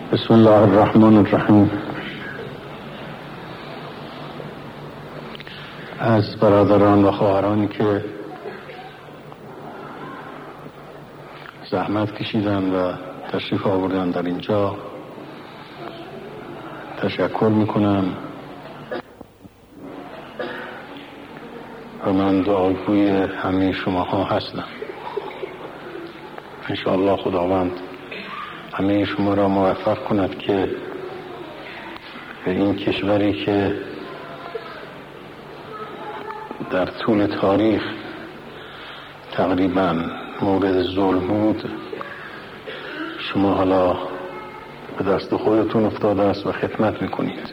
بسم الله الرحمن الرحیم. از برادران و خواهرانی که زحمت کشیدن و تشریف آوردن در اینجا تشکر میکنم و من دعاگوی همه شماها هستم. انشاءالله خداوند همه شما را موفق کند که به این کشوری که در طول تاریخ تقریبا مورد ظلم بود، شما حالا به دست خودتون افتاده است و خدمت میکنید.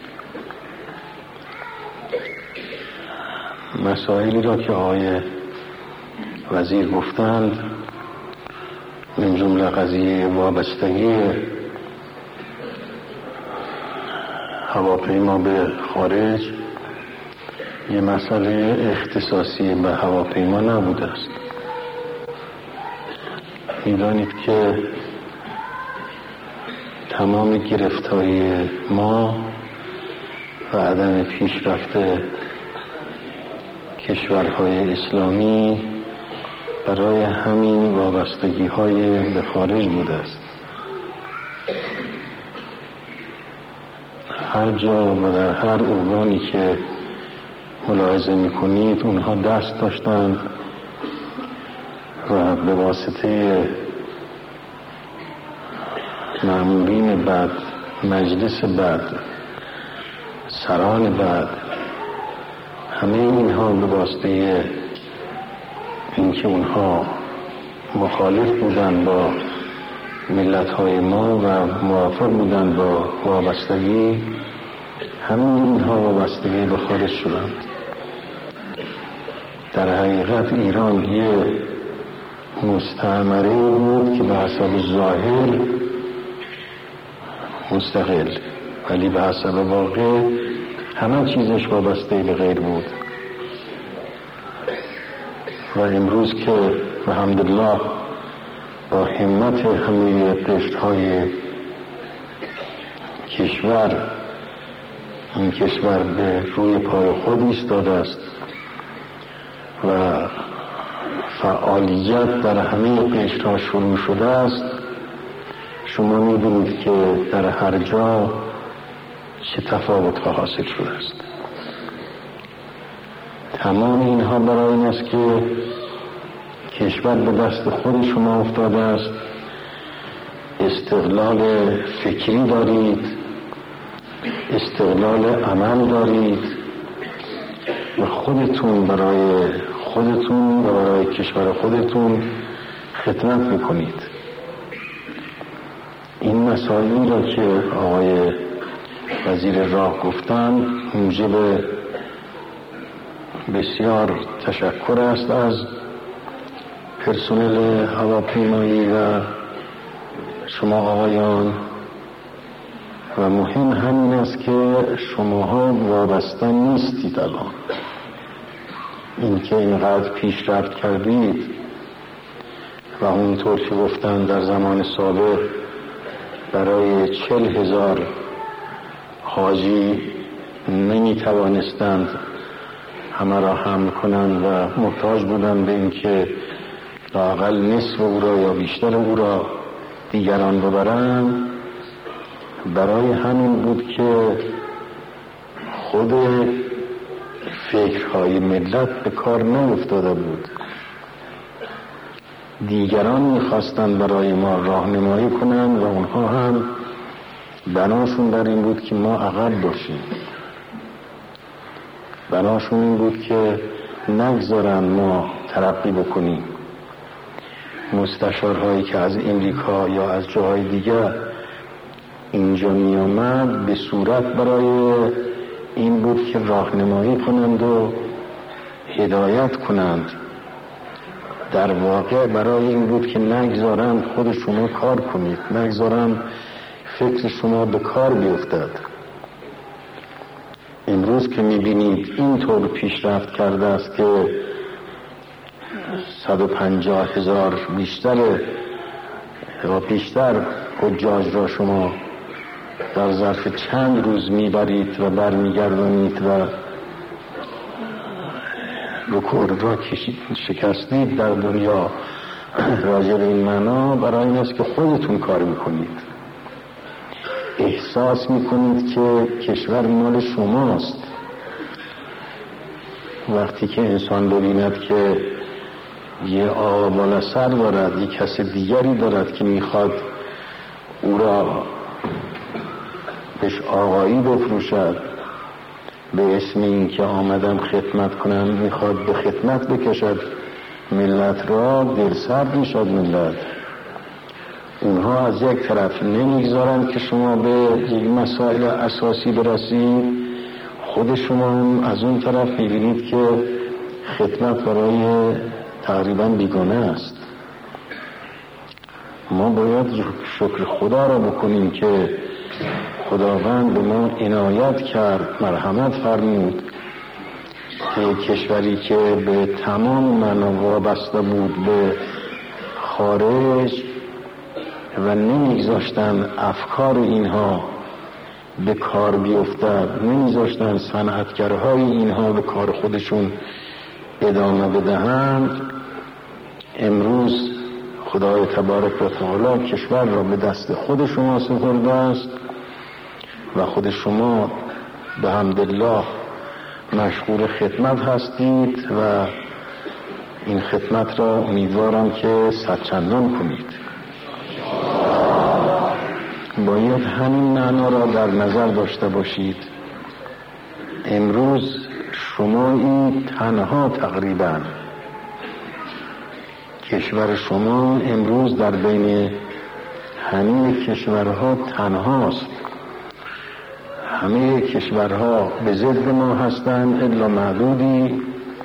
مسائلی را که آقای وزیر گفتند، من جمله قضیه وابستگی هواپیما به خارج، یه مسئله اختصاصی به هواپیما نبوده است. می‌دانید که تمام گرفتاری ما و عدم پیشرفت کشورهای اسلامی برای همین وابستگی های به خارج بوده است. هر جا و در هر عنوانی که ملاحظه میکنید اونها دست داشتند و به واسطه مأمورین بد، مجلس بد، سران بد، همه اینها به واسطه اینکه اونها مخالف بودن با ملت‌های ما و موافق بودن با وابستگی، همین اینها وابستگی به خارج شدند. در حقیقت ایران یه مستعمره بود که به حسب ظاهر مستقل، ولی به حسب واقع همه چیزش وابسته به غیر بود. و امروز که الحمدلله با همت همه قشرهای کشور، این کشور به روی پای خود ایستاده است و فعالیت در همه قشرها شروع شده است، شما می‌بینید که در هر جا چه تفاوت‌ها حاصل شده است. تمام اینها برای این است که کشور به دست خود شما افتاده است، استقلال فکری دارید، استقلال عمل دارید و خودتون برای خودتون و برای کشور خودتون خدمت میکنید. این مسائلی را که آقای وزیر راه گفتن موجب بسیار تشکر است از پرسنل هواپیمایی و شما آقایان، و مهم همین است که شماها وابسته نیستید. الان این که اینقدر پیشرفت کردید و اونطور که گفتن در زمان سابق برای 40,000 حاجی نمی توانستند همه را حمل کنند و محتاج بودند به این که لااقل نصف او را یا بیشتر او را دیگران ببرند. برای همین بود که خود فکرهای ملت به کار نیفتاده بود. دیگران میخواستند برای ما راهنمایی کنند و اونها هم بناشون در این بود که ما عقب باشیم. بناشون این بود که نگذارن ما ترقی بکنیم. مستشارهایی که از امریکا یا از جاهای دیگر اینجا می آمد به صورت برای این بود که راهنمایی کنند و هدایت کنند، در واقع برای این بود که نگذارند خود شما کار کنید، نگذارند فکر شما به کار بیفتد. امروز که می بینید اینطور پیشرفت کرده است که 150,000 بیشتر حجاج را شما در ظرف چند روز میبرید و برمیگردانید و رکورد را شکستید در دنیا راجع به این معنا، برای این است که خودتون کار میکنید، احساس میکنید که کشور مال شماست. وقتی که انسان ببیند که یه آقا بالا سر دارد، یه کس دیگری دارد که میخواد او را بهش آقایی بفروشد به اسم این که آمدم خدمت کنم، میخواد به خدمت بکشد ملت را، دل سرد میشد ملت. اونها از یک طرف نمیگذارند که شما به یک مسائل اساسی برسید، خود شما هم از اون طرف میبینید که خدمت برای تقریبا بیگانه است. ما باید شکر خدا را بکنیم که خداوند به ما عنایت کرد، مرحمت فرمود که کشوری که به تمام معنا وابسته بود به خارج و نمیگذاشتن افکار اینها به کار بیفتد، نمیگذاشتن صنعتگرهای اینها به کار خودشون ادامه بدهند، امروز خدای تبارک و تعالی کشور را به دست خود شما سپرده است و خود شما به حمدالله مشغول خدمت هستید و این خدمت را امیدوارم که صدچندان کنید. باید همین معنا را در نظر داشته باشید. امروز شما این تنها تقریبا کشور شما امروز در بین همه کشورها تنهاست. همه کشورها به ضد ما هستند الا معدودی،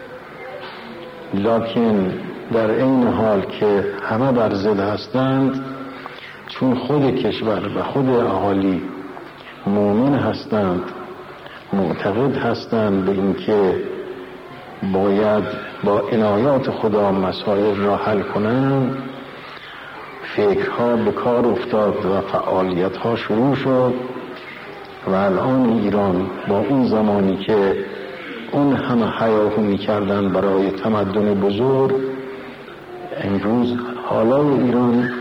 لکن در این حال که همه بر ضد هستند، چون خود کشور و خود اهالی مؤمن هستند، معتقد هستند به اینکه باید با عنایات خدا مسائل را حل کنند، فکرها به کار افتاد و فعالیتها شروع شد و الان ایران با اون زمانی که اون همه هیاهو می‌کردن برای تمدن بزرگ، امروز حالای ایران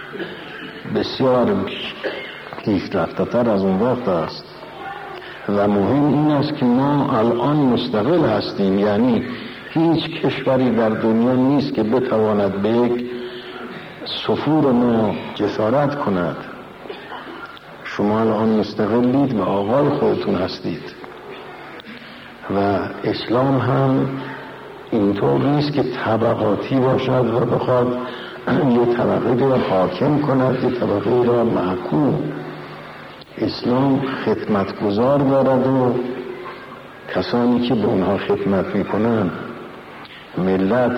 بسیار پیشرفته‌تر از اون وقت است و مهم این است که ما الان مستقل هستیم، یعنی هیچ کشوری در دنیا نیست که بتواند به یک سفور ما جسارت کند. شما الان مستقلید و آقای خودتون هستید و اسلام هم اینطور نیست که طبقاتی باشد و بخواد یه طبقه را حاکم کند، یه طبقه را محکوم. اسلام خدمتگزار دارد و کسانی که به اونها خدمت میکنن، ملت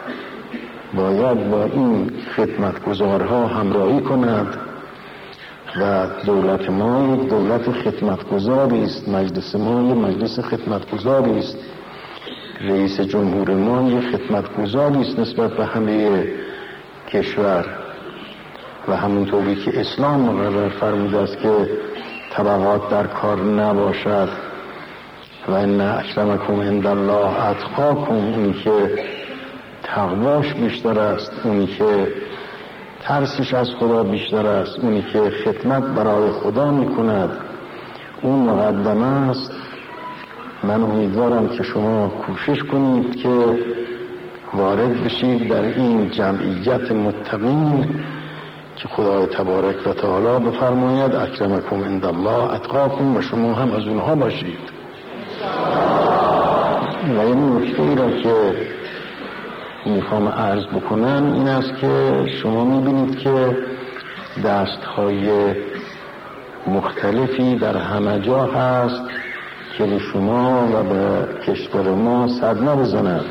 باید با این خدمتگزارها همراهی کند و دولت ما یک دولت خدمتگزاری است، مجلس ما یک مجلس خدمتگزاری است، رئیس جمهور ما یک خدمتگزاری است نسبت به همه کشور و همونطوری که اسلام مقرر فرموده است که طبقات در کار نباشد و ان اکرمکم عند الله اتقاکم، اونی که تقواش بیشتر است، اونی که ترسش از خدا بیشتر است، اونی که خدمت برای خدا میکند اون مقدمه است. من امیدوارم که شما کوشش کنید که وارد بشید در این جمعیت متقین که خدای تبارک و تعالی بفرماید اکرمکم عند الله اتقاکم و شما هم از اونها باشید. و این نکته را که میخوام عرض بکنم این است که شما میبینید که دستهای مختلفی در همه جا هست که به شما و به کشور ما صدمه بزند.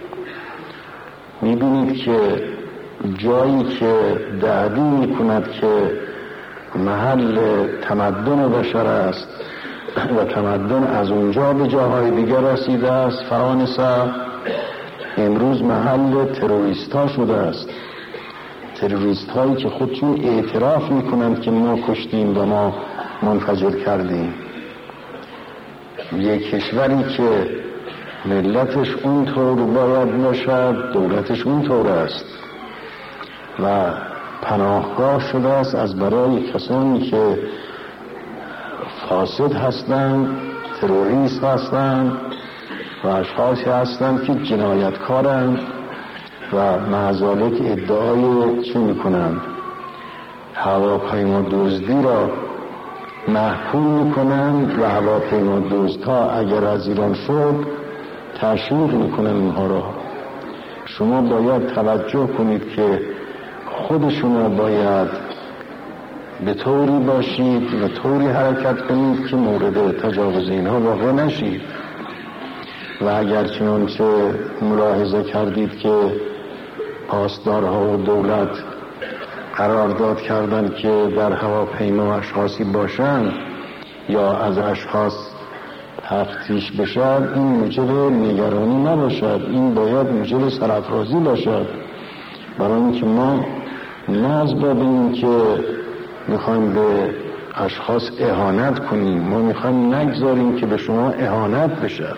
میبینید که جایی که دعوی میکند که محل تمدن بشر است و تمدن از اونجا به جاهای دیگر رسیده است، فرانسه امروز محل تروریست ها شده است. تروریست هایی که خودشون اعتراف میکنند که ما کشتیم و ما منفجر کردیم. یک کشوری که ملتش اونطور باید باشد، دولتش اونطور است و پناهگاه شده است از برای کسانی که فاسد هستند، تروریست هستند و اشخاصی هستند که جنایتکارند و معذالک ادعای چه میکنند؟ هواپیما دزدی را محکوم میکنند و هواپیما دزدها اگر از ایران شد تشویق میکنند اونها را. شما باید توجه کنید که خود شما باید به طوری باشید و طوری حرکت کنید که مورد تجاوز اینها واقع نشید. و اگر چنانچه ملاحظه کردید که پاسدارها و دولت قرارداد کردند که در هواپیما اشخاصی باشند یا از اشخاص تفتیش بشد، این موجب نگرانی نباشد، این باید موجب سرافرازی باشد. برای اینکه ما نه از باب این که میخوایم به اشخاص اهانت کنیم، ما میخوایم نگذاریم که به شما اهانت بشد.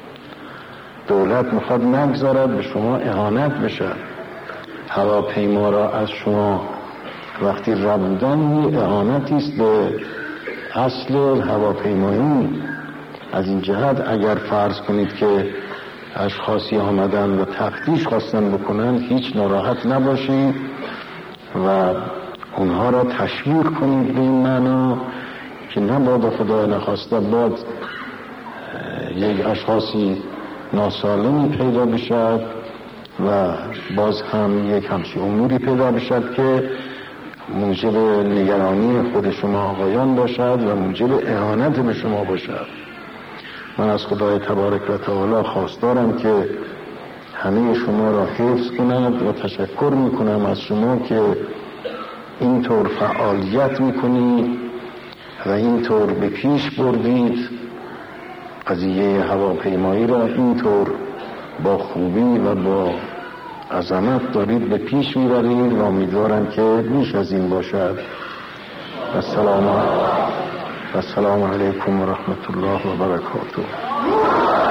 دولت میخواد نگذارد به شما اهانت بشد. هواپیما را از شما وقتی ربودن اهانتی است به اصل هواپیمایی. از این جهت اگر فرض کنید که اشخاصی آمدن و تفتیش خواستن بکنن، هیچ ناراحت نباشید و اونها را تشویق کنید به این معنا که نباید خدا نخواسته باید یک اشخاصی ناسالمی پیدا بشد و باز هم یک همچین اموری پیدا بشد که موجب نگرانی خود شما آقایان باشد و موجب اهانت به شما باشد. من از خدای تبارک و تعالی خواستارم که همه شما را حفظ کند و تشکر میکنم از شما که اینطور فعالیت میکنید و اینطور به پیش بردید قضیه هواپیمایی را، اینطور با خوبی و با عظمت دارید به پیش میبرید و امیدوارم که بیش از این باشد. السلام علیکم و رحمت الله و برکاته.